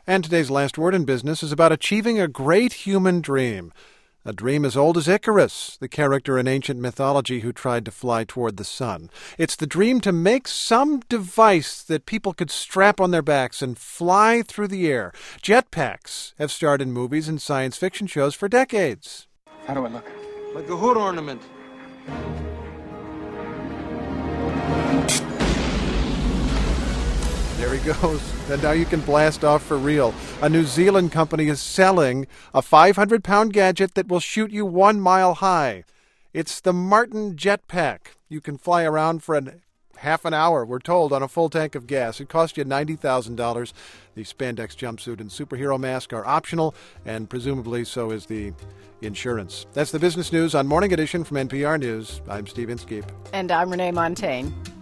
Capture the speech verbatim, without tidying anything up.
And today's last word in business is about achieving a great human dream. A dream as old as Icarus, the character in ancient mythology who tried to fly toward the sun. It's the dream to make some device that people could strap on their backs and fly through the air. Jetpacks have starred in movies and science fiction shows for decades. How do I look? Like a hood ornament. There he goes. And now you can blast off for real. A New Zealand company is selling a five hundred pound gadget that will shoot you one mile high. It's the Martin Jetpack. You can fly around for an, half an hour, we're told, on a full tank of gas. It costs you ninety thousand dollars. The spandex jumpsuit and superhero mask are optional, and presumably so is the insurance. That's the business news on Morning Edition from N P R News. I'm Steve Inskeep. And I'm Renee Montaigne.